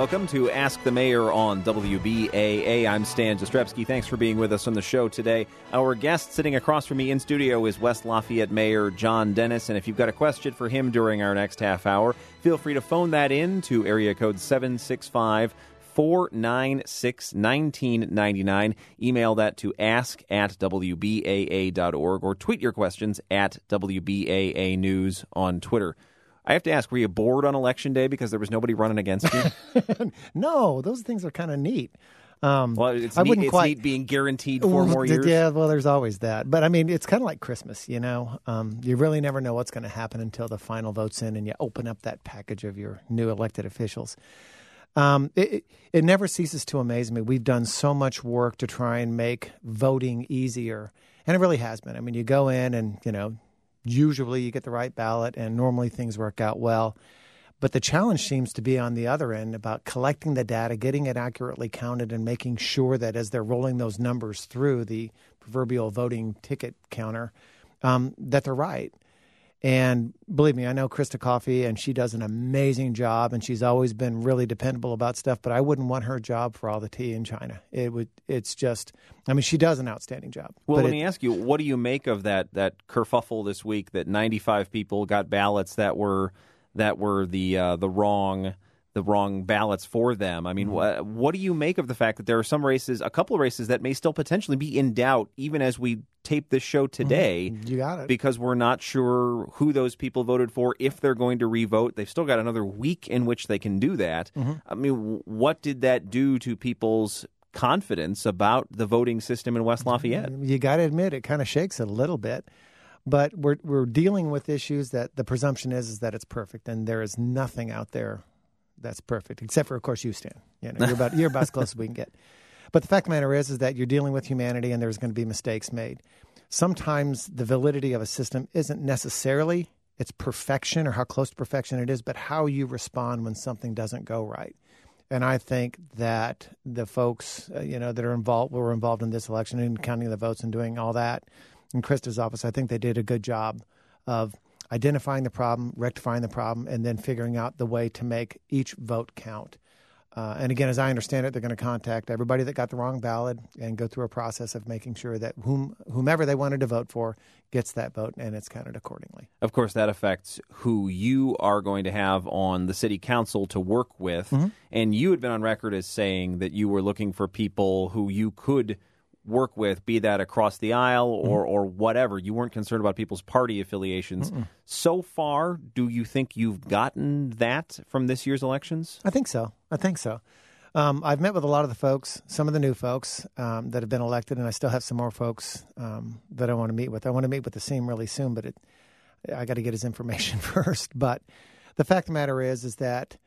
welcome to Ask the Mayor on WBAA. I'm Stan Jastrzebski. Thanks for being with us on the show today. Our guest sitting across from me in studio is West Lafayette Mayor John Dennis, and if you've got a question for him during our next half hour, feel free to phone that in to area code 765-496-1999. Email that to ask@wbaa.org or tweet your questions at WBAA News on Twitter. I have to ask, were you bored on Election Day because there was nobody running against you? No, those things are kind of neat. Well, it's neat being guaranteed 4 more years. Yeah, well, there's always that. But, I mean, it's kind of like Christmas, you know. You really never know what's going to happen until the final vote's in and you open up that package of your new elected officials. It never ceases to amaze me. We've done so much work to try and make voting easier, and it really has been. I mean, you go in and, you know, usually you get the right ballot, and normally things work out well. But the challenge seems to be on the other end about collecting the data, getting it accurately counted, and making sure that as they're rolling those numbers through the proverbial voting ticket counter, that they're right. And believe me, I know Krista Coffey, and she does an amazing job, and she's always been really dependable about stuff, but I wouldn't want her job for all the tea in China. It's just, I mean, she does an outstanding job. Well, let me ask you, what do you make of that kerfuffle this week that 95 people got ballots that were the wrong ballots for them? I mean, what do you make of the fact that there are some races, a couple of races that may still potentially be in doubt even as we tape this show today? You got it. Because we're not sure who those people voted for, if they're going to re-vote. They've still got another week in which they can do that. I mean, what did that do to people's confidence about the voting system in West Lafayette? You got to admit, it kind of shakes it a little bit. But we're dealing with issues that the presumption is that it's perfect, and there is nothing out there that's perfect, except for, of course, you, Stan. You know, you're about as close as we can get. But the fact of the matter is that you're dealing with humanity, and there's going to be mistakes made. Sometimes the validity of a system isn't necessarily its perfection or how close to perfection it is, but how you respond when something doesn't go right. And I think that the folks, that were involved in this election and counting the votes and doing all that in Krista's office, I think they did a good job of identifying the problem, rectifying the problem, and then figuring out the way to make each vote count. And again, as I understand it, they're going to contact everybody that got the wrong ballot and go through a process of making sure that whomever they wanted to vote for gets that vote, and it's counted accordingly. Of course, that affects who you are going to have on the city council to work with. And you had been on record as saying that you were looking for people who you could work with, be that across the aisle or whatever. You weren't concerned about people's party affiliations. So far, do you think you've gotten that from this year's elections? I think so. I've met with a lot of the folks, some of the new folks that have been elected, and I still have some more folks that I want to meet with. I want to meet with the SEAM really soon, but I got to get his information first. But the fact of the matter is that,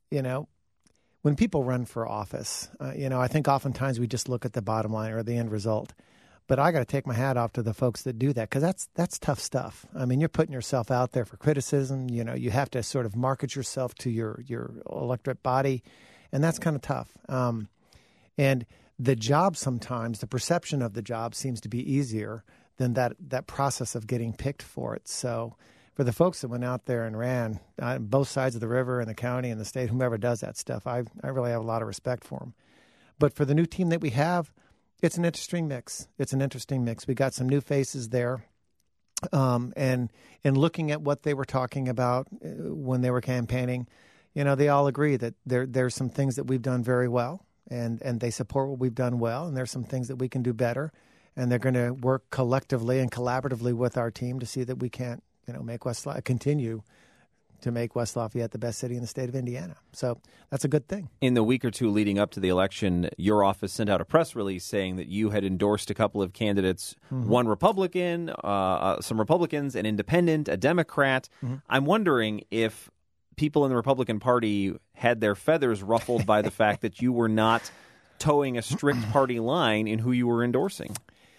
when people run for office, I think oftentimes we just look at the bottom line or the end result. But I got to take my hat off to the folks that do that, because that's tough stuff. I mean, you're putting yourself out there for criticism. You have to sort of market yourself to your electorate body, and that's kind of tough. And the job sometimes, the perception of the job seems to be easier than that process of getting picked for it. So for the folks that went out there and ran on both sides of the river and the county and the state, whomever does that stuff, I really have a lot of respect for them. But for the new team that we have, it's an interesting mix. We got some new faces there. And in looking at what they were talking about when they were campaigning, they all agree that there's some things that we've done very well, and they support what we've done well, and there's some things that we can do better. And they're going to work collectively and collaboratively with our team to see that we can't continue to make West Lafayette the best city in the state of Indiana. So that's a good thing. In the week or two leading up to the election, your office sent out a press release saying that you had endorsed a couple of candidates, one Republican, some Republicans, an independent, a Democrat. I'm wondering if people in the Republican Party had their feathers ruffled by the fact that you were not towing a strict party line in who you were endorsing.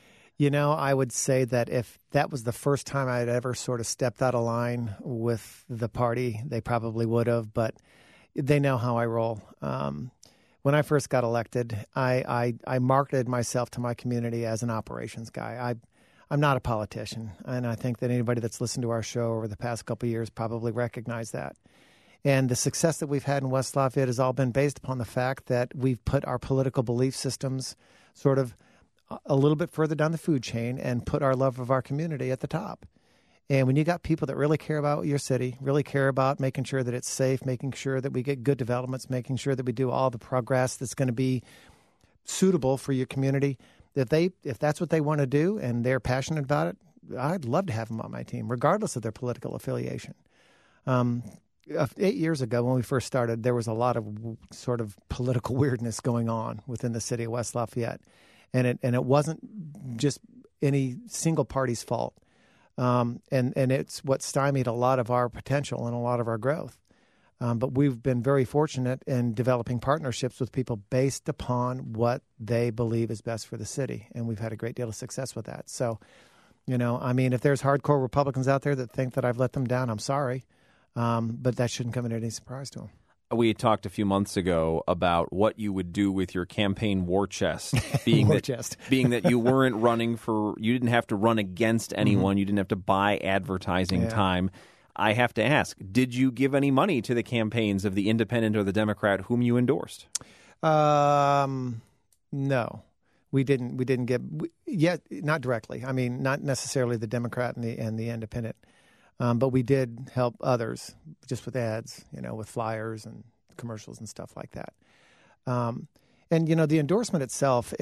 I would say that if that was the first time I had ever sort of stepped out of line with the party, they probably would have, but they know how I roll. When I first got elected, I marketed myself to my community as an operations guy. I'm not a politician, and I think that anybody that's listened to our show over the past couple of years probably recognized that. And the success that we've had in West Lafayette has all been based upon the fact that we've put our political belief systems sort of a little bit further down the food chain and put our love of our community at the top. And when you got people that really care about your city, really care about making sure that it's safe, making sure that we get good developments, making sure that we do all the progress that's going to be suitable for your community, if that's what they want to do and they're passionate about it, I'd love to have them on my team, regardless of their political affiliation. 8 years ago, when we first started, there was a lot of sort of political weirdness going on within the city of West Lafayette, and it wasn't just any single party's fault. And it's what stymied a lot of our potential and a lot of our growth. But we've been very fortunate in developing partnerships with people based upon what they believe is best for the city, and we've had a great deal of success with that. So, if there's hardcore Republicans out there that think that I've let them down, I'm sorry, but that shouldn't come as any surprise to them. We talked a few months ago about what you would do with your campaign war chest, being that you weren't running you didn't have to run against anyone, you didn't have to buy advertising time. I have to ask, did you give any money to the campaigns of the independent or the Democrat whom you endorsed? No, we didn't. We didn't give not directly. I mean, not necessarily the Democrat and the independent. But we did help others just with ads, with flyers and commercials and stuff like that. And the endorsement itself,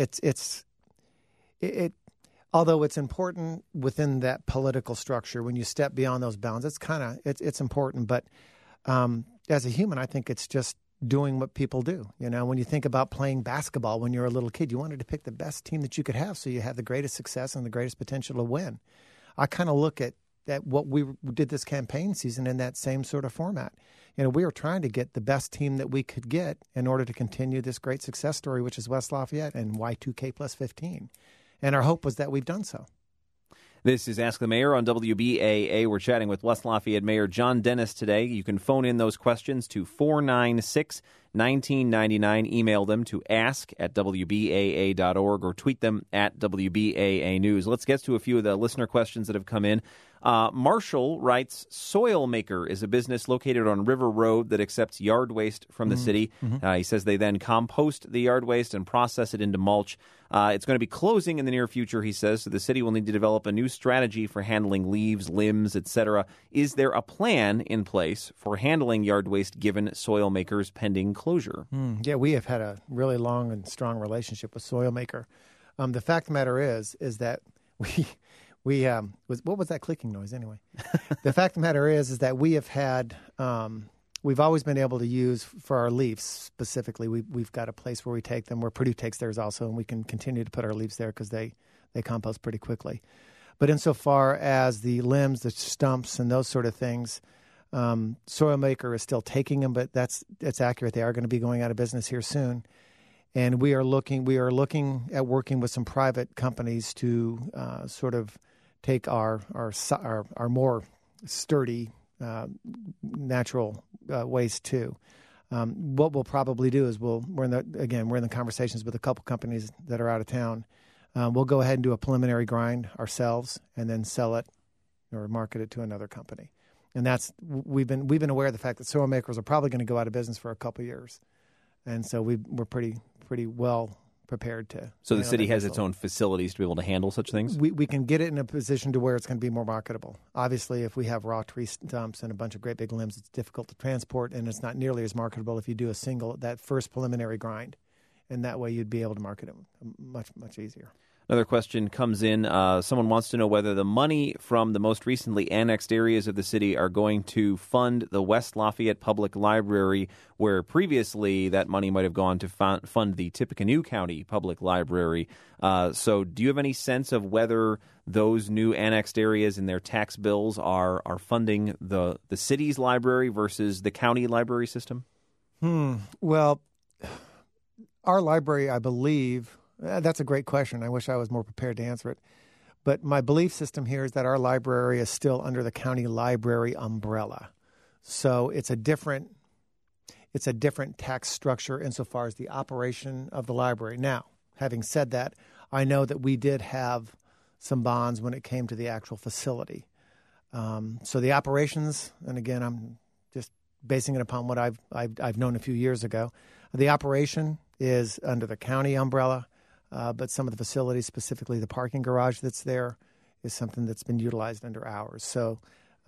although it's important within that political structure, when you step beyond those bounds, it's important. But as a human, I think it's just doing what people do. When you think about playing basketball when you're a little kid, you wanted to pick the best team that you could have so you have the greatest success and the greatest potential to win. I kind of look at what we did this campaign season in that same sort of format. We were trying to get the best team that we could get in order to continue this great success story, which is West Lafayette and Y2K plus 15. And our hope was that we've done so. This is Ask the Mayor on WBAA. We're chatting with West Lafayette Mayor John Dennis today. You can phone in those questions to 496-1999. Email them to ask@wbaa.org or tweet them at WBAA News. Let's get to a few of the listener questions that have come in. Marshall writes, Soil Maker is a business located on River Road that accepts yard waste from the city. He says they then compost the yard waste and process it into mulch. It's going to be closing in the near future, he says, so the city will need to develop a new strategy for handling leaves, limbs, etc. Is there a plan in place for handling yard waste given Soil Maker's pending closure? Yeah, we have had a really long and strong relationship with Soil Maker. The fact of the matter is that what was that clicking noise anyway? The fact of the matter is that we have had, we've always been able to use for our leaves specifically. We've got a place where we take them, where Purdue takes theirs also, and we can continue to put our leaves there because they compost pretty quickly. But insofar as the limbs, the stumps, and those sort of things, Soil Maker is still taking them, but that's accurate. They are going to be going out of business here soon. And we are looking at working with some private companies to sort of take our more sturdy natural waste too. What we'll probably do is we're in the conversations with a couple companies that are out of town. We'll go ahead and do a preliminary grind ourselves and then sell it or market it to another company. And we've been aware of the fact that Soil Makers are probably going to go out of business for a couple of years, and so we're pretty well prepared to. So the city has its own facilities to be able to handle such things? We can get it in a position to where it's going to be more marketable. Obviously, if we have raw tree stumps and a bunch of great big limbs, it's difficult to transport, and it's not nearly as marketable if you do that first preliminary grind. And that way you'd be able to market it much, much easier. Another question comes in. Someone wants to know whether the money from the most recently annexed areas of the city are going to fund the West Lafayette Public Library, where previously that money might have gone to fund the Tippecanoe County Public Library. So do you have any sense of whether those new annexed areas in their tax bills are funding the city's library versus the county library system? Well, our library, I believe... That's a great question. I wish I was more prepared to answer it. But my belief system here is that our library is still under the county library umbrella. So it's a different tax structure insofar as the operation of the library. Now, having said that, I know that we did have some bonds when it came to the actual facility. So the operations, and again, I'm just basing it upon what I've known a few years ago. The operation is under the county umbrella, but some of the facilities, specifically the parking garage that's there, is something that's been utilized under ours. So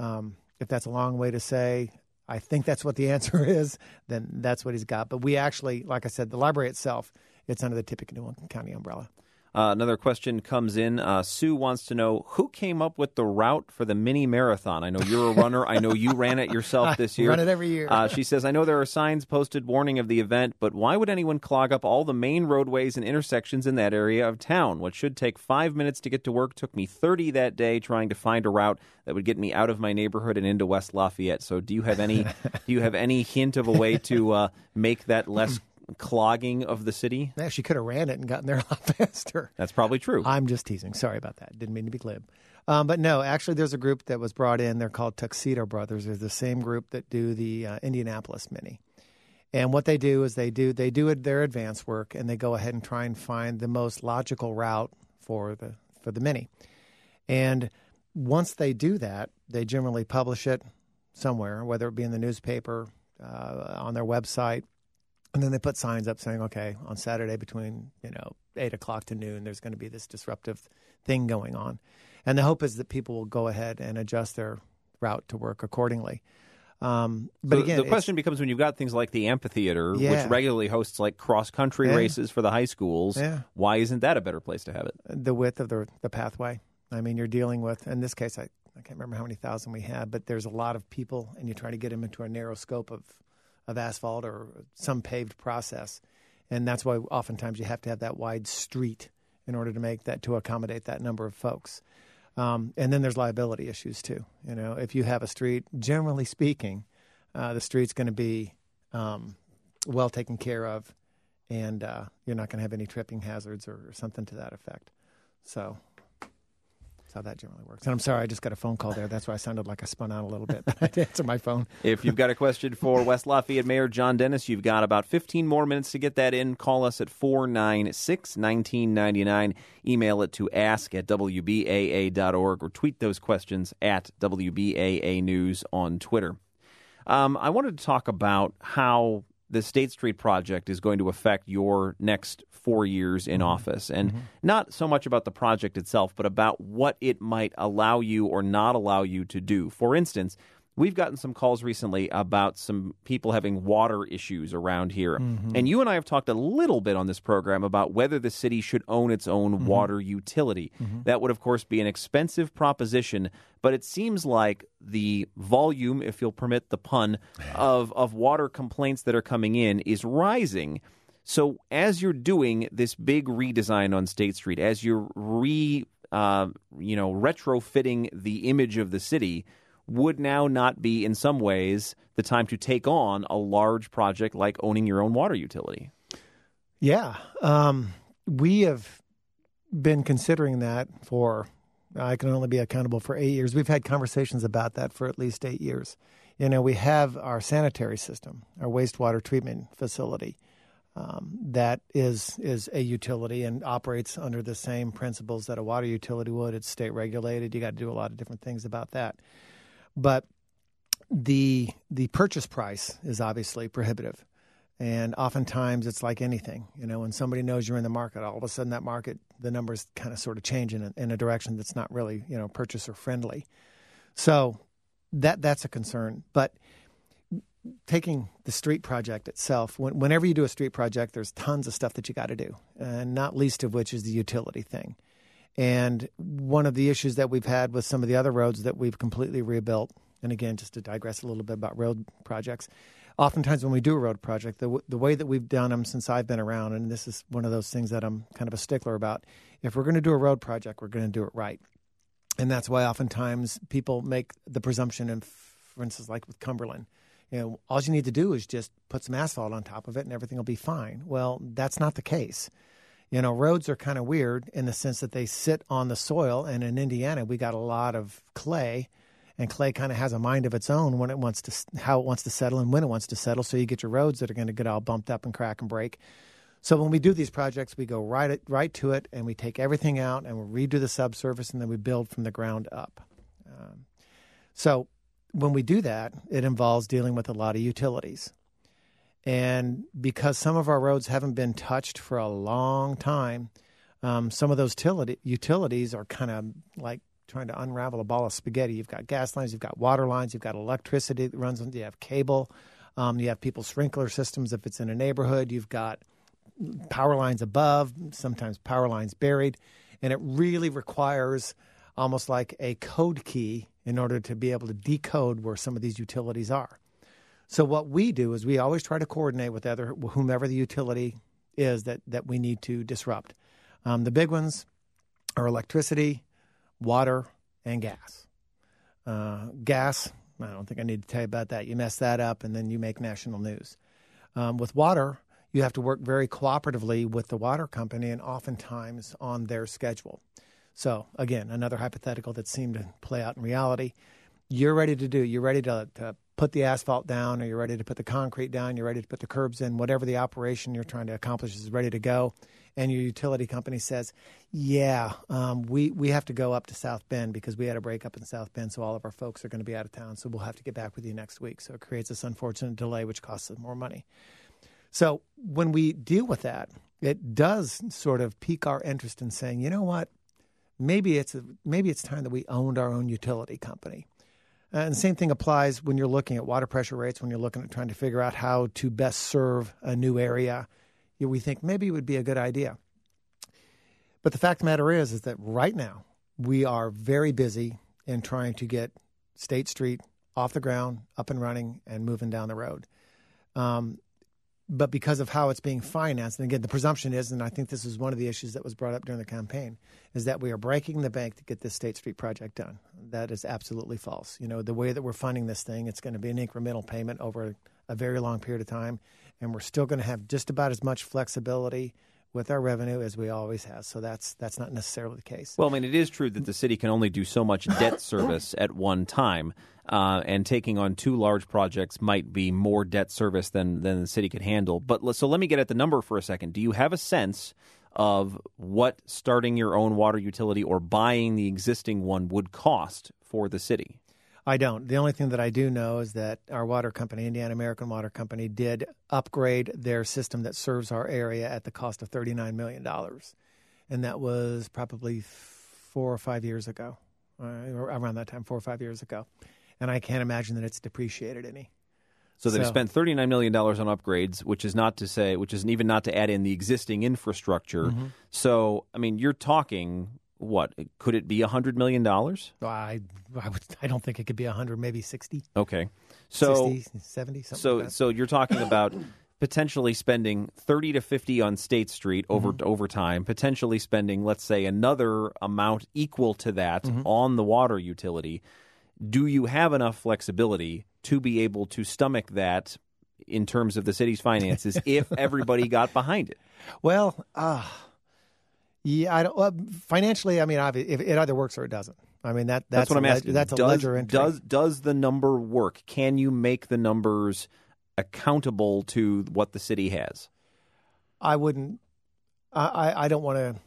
if that's a long way to say, I think that's what the answer is, then that's what he's got. But we actually, like I said, the library itself, it's under the Tippecanoe County umbrella. Another question comes in. Sue wants to know, who came up with the route for the mini marathon? I know you're a runner. I know you ran it yourself this year. I run it every year. She says, I know there are signs posted warning of the event, but why would anyone clog up all the main roadways and intersections in that area of town? What should take 5 minutes to get to work took me 30 that day trying to find a route that would get me out of my neighborhood and into West Lafayette. So do you have any hint of a way to make that less clogging of the city? Yeah, she could have ran it and gotten there a lot faster. That's probably true. I'm just teasing. Sorry about that. Didn't mean to be glib. But no, actually, there's a group that was brought in. They're called Tuxedo Brothers. They're the same group that do the Indianapolis Mini. And what they do is they do their advance work, and they go ahead and try and find the most logical route for the Mini. And once they do that, they generally publish it somewhere, whether it be in the newspaper, on their website. And then they put signs up saying, okay, on Saturday between 8 o'clock to noon, there's going to be this disruptive thing going on. And the hope is that people will go ahead and adjust their route to work accordingly. But again, the question becomes, when you've got things like the amphitheater, which regularly hosts like cross-country races for the high schools, why isn't that a better place to have it? The width of the pathway. I mean, you're dealing with, in this case, I can't remember how many thousand we had, but there's a lot of people, and you try to get them into a narrow scope of asphalt or some paved process. And that's why oftentimes you have to have that wide street in order to accommodate that number of folks. And then there's liability issues too. If you have a street, generally speaking, the street's going to be well taken care of, and you're not going to have any tripping hazards or something to that effect. So that's how that generally works. And I'm sorry, I just got a phone call there. That's why I sounded like I spun out a little bit. I had to answer my phone. If you've got a question for West Lafayette Mayor John Dennis, you've got about 15 more minutes to get that in. Call us at 496-1999. Email it to ask@wbaa.org, or tweet those questions at WBAA News on Twitter. I wanted to talk about how the State Street project is going to affect your next 4 years in office, and not so much about the project itself, but about what it might allow you or not allow you to do. For instance, we've gotten some calls recently about some people having water issues around here. And you and I have talked a little bit on this program about whether the city should own its own water utility. That would, of course, be an expensive proposition, but it seems like the volume, if you'll permit the pun, of water complaints that are coming in is rising. So as you're doing this big redesign on State Street, as you're retrofitting the image of the city, would now not be, in some ways, the time to take on a large project like owning your own water utility? Yeah. We have been considering that for, I can only be accountable for 8 years. We've had conversations about that for at least 8 years. We have our sanitary system, our wastewater treatment facility, that is a utility and operates under the same principles that a water utility would. It's state regulated. You got to do a lot of different things about that. But the purchase price is obviously prohibitive. And oftentimes it's like anything. When somebody knows you're in the market, all of a sudden that market, the numbers kind of sort of change in a direction that's not really, purchaser friendly. So that's a concern. But taking the street project itself, whenever you do a street project, there's tons of stuff that you got to do, and not least of which is the utility thing. And one of the issues that we've had with some of the other roads that we've completely rebuilt, and again, just to digress a little bit about road projects, oftentimes when we do a road project, the way that we've done them since I've been around, and this is one of those things that I'm kind of a stickler about, if we're going to do a road project, we're going to do it right. And that's why oftentimes people make the presumption, for instance, like with Cumberland, all you need to do is just put some asphalt on top of it and everything will be fine. Well, that's not the case. Roads are kind of weird in the sense that they sit on the soil, and in Indiana, we got a lot of clay, and clay kind of has a mind of its own when how it wants to settle and when it wants to settle. So you get your roads that are going to get all bumped up and crack and break. So when we do these projects, we go right to it, and we take everything out, and we redo the subsurface, and then we build from the ground up. So when we do that, it involves dealing with a lot of utilities. And because some of our roads haven't been touched for a long time, some of those utilities are kind of like trying to unravel a ball of spaghetti. You've got gas lines, you've got water lines, you've got electricity that runs on, you have cable, you have people's sprinkler systems if it's in a neighborhood, you've got power lines above, sometimes power lines buried, and it really requires almost like a code key in order to be able to decode where some of these utilities are. So what we do is we always try to coordinate with whomever the utility is that we need to disrupt. The big ones are electricity, water, and gas. Gas, I don't think I need to tell you about that. You mess that up, and then you make national news. With water, you have to work very cooperatively with the water company and oftentimes on their schedule. So, again, another hypothetical that seemed to play out in reality. You're ready to put the asphalt down, or you're ready to put the concrete down, you're ready to put the curbs in, whatever the operation you're trying to accomplish is ready to go. And your utility company says, we have to go up to South Bend because we had a breakup in South Bend, so all of our folks are going to be out of town, so we'll have to get back with you next week. So it creates this unfortunate delay, which costs us more money. So when we deal with that, it does sort of pique our interest in saying, you know what, maybe it's time that we owned our own utility company. And the same thing applies when you're looking at water pressure rates, when you're looking at trying to figure out how to best serve a new area. We think maybe it would be a good idea. But the fact of the matter is that right now we are very busy in trying to get State Street off the ground, up and running, and moving down the road. But because of how it's being financed, and again, the presumption is, and I think this is one of the issues that was brought up during the campaign, is that we are breaking the bank to get this State Street project done. That is absolutely false. You know, the way that we're funding this thing, it's going to be an incremental payment over a very long period of time, and we're still going to have just about as much flexibility with our revenue as we always have. So that's not necessarily the case. Well, I mean, it is true that the city can only do so much debt service at one time, and taking on two large projects might be more debt service than the city could handle. But so let me get at the number for a second. Do you have a sense of what starting your own water utility or buying the existing one would cost for the city? I don't. The only thing that I do know is that our water company, Indiana American Water Company, did upgrade their system that serves our area at the cost of $39 million. And that was probably 4 or 5 years ago, around that time, 4 or 5 years ago. And I can't imagine that it's depreciated any. So they've spent $39 million on upgrades, which is even not to add in the existing infrastructure. Mm-hmm. So, I mean, you're talking... What could it be? $100 million? I don't think it could be 100, maybe 60. Okay, so 60, 70, something like that. So you're talking about potentially spending 30 to 50 on State Street over time, potentially spending, let's say, another amount equal to that on the water utility. Do you have enough flexibility to be able to stomach that in terms of the city's finances if everybody got behind it? Well, yeah, I don't. Financially, I mean, if it either works or it doesn't. I mean, that's what I'm asking. That's a ledger entry. Does the number work? Can you make the numbers accountable to what the city has? I wouldn't. I don't want to.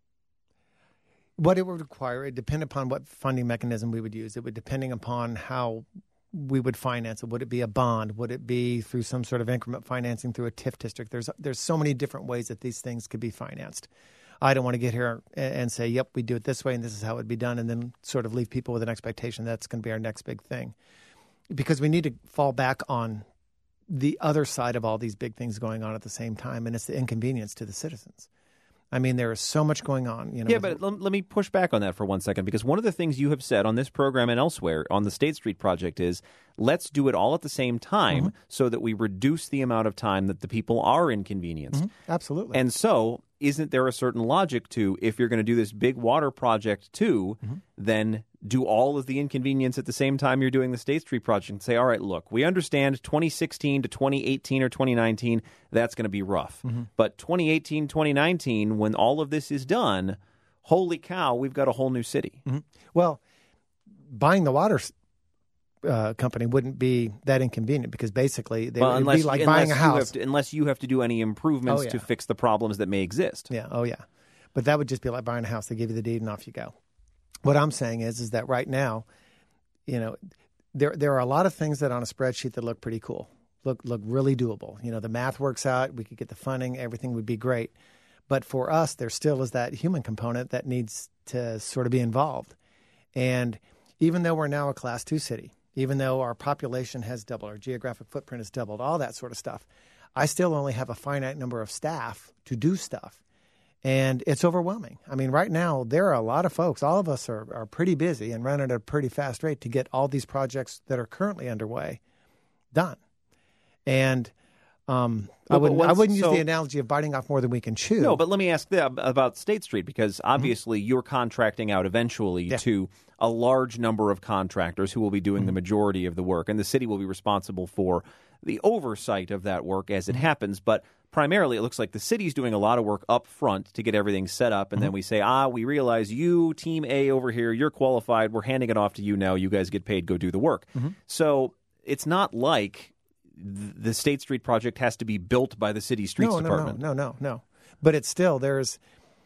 What it would require, it depend upon what funding mechanism we would use. It would depending upon how we would finance it. Would it be a bond? Would it be through some sort of increment financing through a TIF district? There's so many different ways that these things could be financed. I don't want to get here and say, yep, we do it this way and this is how it would be done, and then sort of leave people with an expectation that's going to be our next big thing. Because we need to fall back on the other side of all these big things going on at the same time, and it's the inconvenience to the citizens. I mean, there is so much going on. Yeah, but let me push back on that for 1 second, because one of the things you have said on this program and elsewhere on the State Street project is, let's do it all at the same time so that we reduce the amount of time that the people are inconvenienced. Absolutely. And so isn't there a certain logic to, if you're going to do this big water project too, then do all of the inconvenience at the same time you're doing the State Street project and say, all right, look, we understand 2016 to 2018 or 2019, that's going to be rough. But 2018, 2019, when all of this is done, holy cow, we've got a whole new city. Well, buying the water company wouldn't be that inconvenient, because basically it would be like buying a house. Unless you have to do any improvements to fix the problems that may exist. Yeah, But that would just be like buying a house. They give you the deed and off you go. What I'm saying is that right now, there are a lot of things that on a spreadsheet that look pretty cool, look really doable. The math works out. We could get the funding. Everything would be great. But for us, there still is that human component that needs to sort of be involved. And even though we're now a Class 2 city, even though our population has doubled, our geographic footprint has doubled, all that sort of stuff, I still only have a finite number of staff to do stuff. And it's overwhelming. I mean, right now, there are a lot of folks. All of us are pretty busy and running at a pretty fast rate to get all these projects that are currently underway done. And I wouldn't use the analogy of biting off more than we can chew. No, but let me ask about State Street, because obviously you're contracting out eventually to a large number of contractors who will be doing the majority of the work, and the city will be responsible for the oversight of that work as it happens. But primarily, it looks like the city's doing a lot of work up front to get everything set up, and then we say, we realize you, Team A over here, you're qualified, we're handing it off to you now, you guys get paid, go do the work. So it's not like the State Street project has to be built by the city streets department. No. But it's still, there's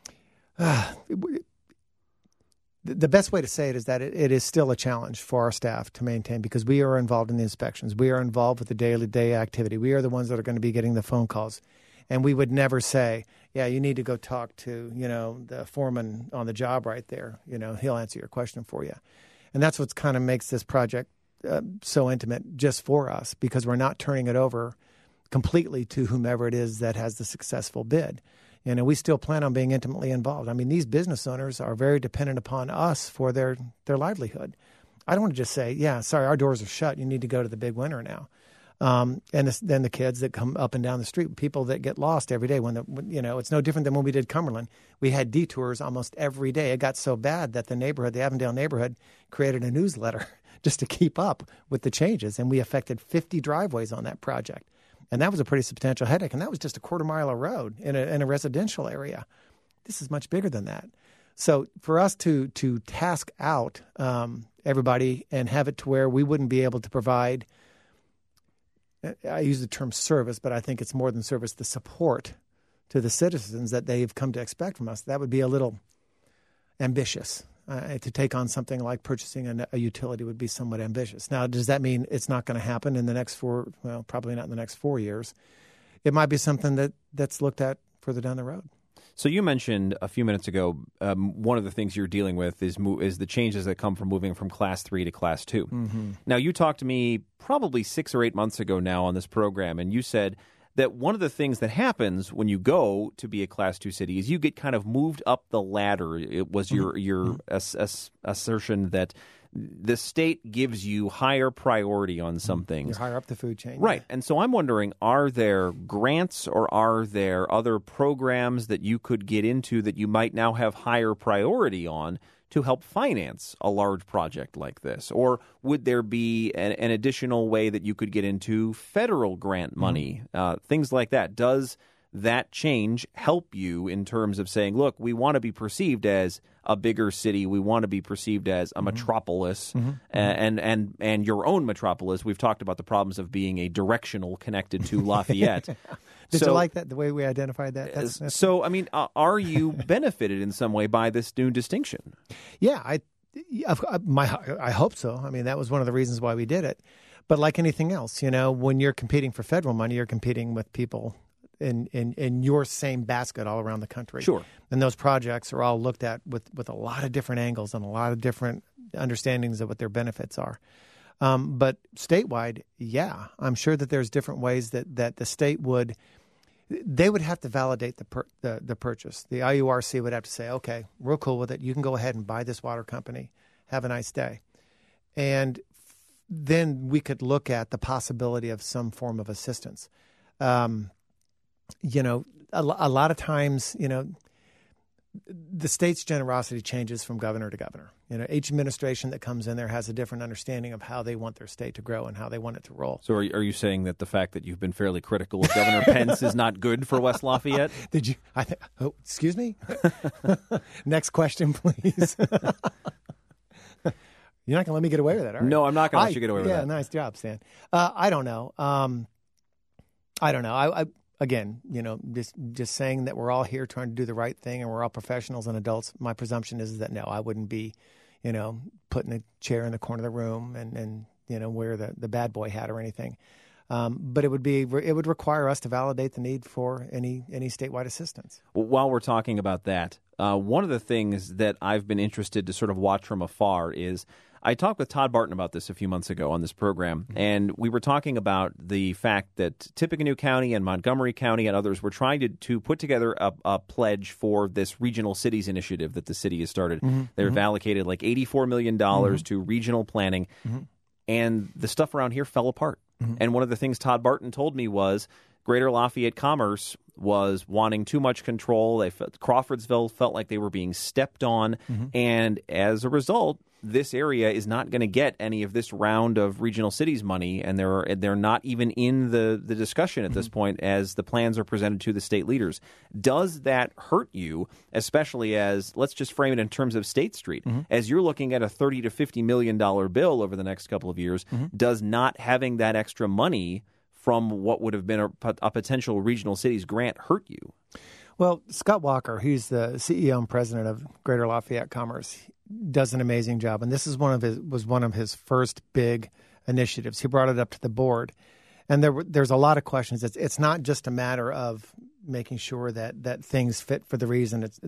the best way to say it is that it is still a challenge for our staff to maintain, because we are involved in the inspections. We are involved with the day activity. We are the ones that are going to be getting the phone calls. And we would never say, you need to go talk to, the foreman on the job right there. He'll answer your question for you. And that's what kind of makes this project so intimate just for us, because we're not turning it over completely to whomever it is that has the successful bid. We still plan on being intimately involved. I mean, these business owners are very dependent upon us for their livelihood. I don't want to just say, sorry, our doors are shut. You need to go to the big winner now. And then the kids that come up and down the street, people that get lost every day. It's no different than when we did Cumberland. We had detours almost every day. It got so bad that the Avondale neighborhood, created a newsletter just to keep up with the changes. And we affected 50 driveways on that project. And that was a pretty substantial headache. And that was just a quarter mile of road in a residential area. This is much bigger than that. So for us to task out everybody and have it to where we wouldn't be able to provide, I use the term service, but I think it's more than service, the support to the citizens that they've come to expect from us, that would be a little ambitious. To take on something like purchasing a utility would be somewhat ambitious. Now, does that mean it's not going to happen in the next probably not in the next 4 years. It might be something that's looked at further down the road. So you mentioned a few minutes ago, one of the things you're dealing with is the changes that come from moving from Class 3 to Class 2. Now, you talked to me probably 6 or 8 months ago now on this program, and you said that one of the things that happens when you go to be a Class 2 city is you get kind of moved up the ladder. It was your assertion that the state gives you higher priority on some things. You're higher up the food chain. Right. And so I'm wondering, are there grants or are there other programs that you could get into that you might now have higher priority on to help finance a large project like this? Or would there be an additional way that you could get into federal grant money, things like that? Does that change help you in terms of saying, look, we want to be perceived as a bigger city, we want to be perceived as a metropolis, and your own metropolis? We've talked about the problems of being a directional connected to Lafayette. Did you like that, the way we identified that? That's so, I mean, are you benefited in some way by this new distinction? Yeah, I hope so. I mean, that was one of the reasons why we did it. But like anything else, when you're competing for federal money, you're competing with people in your same basket all around the country. Sure. And those projects are all looked at with a lot of different angles and a lot of different understandings of what their benefits are. But statewide, I'm sure that there's different ways that the state would have to validate the purchase. The IURC would have to say, okay, we're cool with it. You can go ahead and buy this water company. Have a nice day. And then we could look at the possibility of some form of assistance. A lot of times, the state's generosity changes from governor to governor. Each administration that comes in there has a different understanding of how they want their state to grow and how they want it to roll. So are you saying that the fact that you've been fairly critical of Governor Pence is not good for West Lafayette? Did you? Excuse me? Next question, please. You're not going to let me get away with that, are you? No, I'm not going to let you get away with that. Yeah, nice job, Stan. I don't know. I don't know. Again, just saying that we're all here trying to do the right thing and we're all professionals and adults, my presumption is that no, I wouldn't be, putting a chair in the corner of the room and wear the bad boy hat or anything. But it would require us to validate the need for any statewide assistance. While we're talking about that, one of the things that I've been interested to sort of watch from afar is I talked with Todd Barton about this a few months ago on this program, and we were talking about the fact that Tippecanoe County and Montgomery County and others were trying to put together a pledge for this regional cities initiative that the city has started. They've allocated like $84 million to regional planning, and the stuff around here fell apart. And one of the things Todd Barton told me was Greater Lafayette Commerce was wanting too much control. Crawfordsville felt like they were being stepped on, and as a result, this area is not going to get any of this round of regional cities money, and they're not even in the discussion at this point as the plans are presented to the state leaders. Does that hurt you, especially as, let's just frame it in terms of State Street, as you're looking at a $30 to $50 million bill over the next couple of years, does not having that extra money from what would have been a potential regional cities grant hurt you? Well, Scott Walker, who's the CEO and president of Greater Lafayette Commerce, does an amazing job, and this is was one of his first big initiatives. He brought it up to the board, and there's a lot of questions. It's not just a matter of making sure that things fit for the region. It's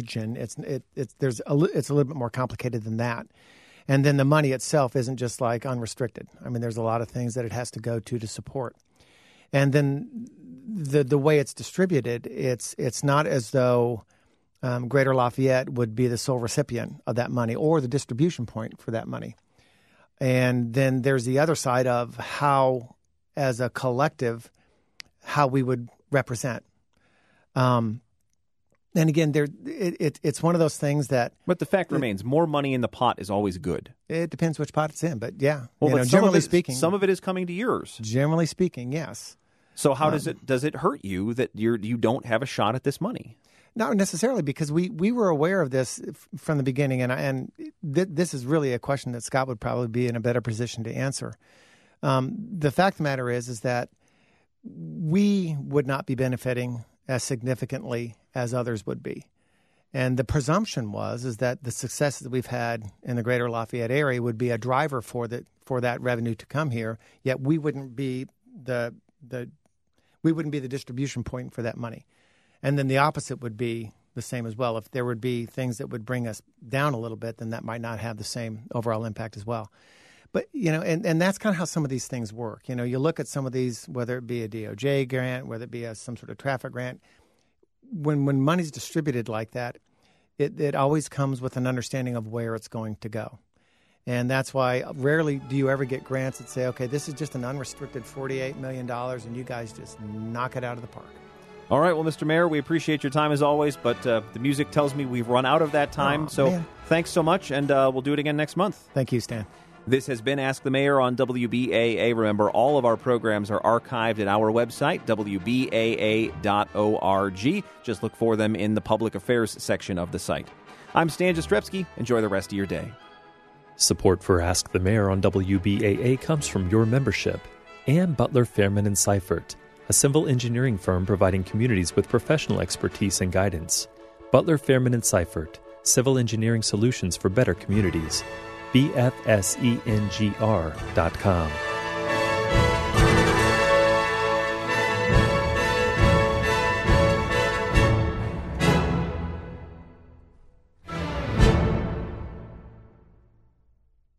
a little bit more complicated than that. And then the money itself isn't just like unrestricted. I mean, there's a lot of things that it has to go to support. And then the way it's distributed, it's not as though Greater Lafayette would be the sole recipient of that money or the distribution point for that money. And then there's the other side of how, as a collective, how we would represent. And again, it's one of those things that... But the fact remains, more money in the pot is always good. It depends which pot it's in, but yeah. Well, generally speaking... Some of it is coming to yours. Generally speaking, yes. So how does it hurt you that you don't have a shot at this money? Not necessarily, because we were aware of this from the beginning, and this is really a question that Scott would probably be in a better position to answer. The fact of the matter is that we would not be benefiting as significantly as others would be. And the presumption is that the success that we've had in the Greater Lafayette area would be a driver for that revenue to come here, yet we wouldn't be the distribution point for that money. And then the opposite would be the same as well. If there would be things that would bring us down a little bit, then that might not have the same overall impact as well. But, and that's kind of how some of these things work. You look at some of these, whether it be a DOJ grant, whether it be some sort of traffic grant, when money's distributed like that, it always comes with an understanding of where it's going to go. And that's why rarely do you ever get grants that say, okay, this is just an unrestricted $48 million, and you guys just knock it out of the park. All right. Well, Mr. Mayor, we appreciate your time as always, but the music tells me we've run out of that time. Thanks so much, and we'll do it again next month. Thank you, Stan. This has been Ask the Mayor on WBAA. Remember, all of our programs are archived at our website, WBAA.org. Just look for them in the Public Affairs section of the site. I'm Stan Jastrzebski. Enjoy the rest of your day. Support for Ask the Mayor on WBAA comes from your membership and Butler, Fairman & Seifert, a civil engineering firm providing communities with professional expertise and guidance. Butler, Fairman & Seifert, civil engineering solutions for better communities. BFSENGR.com.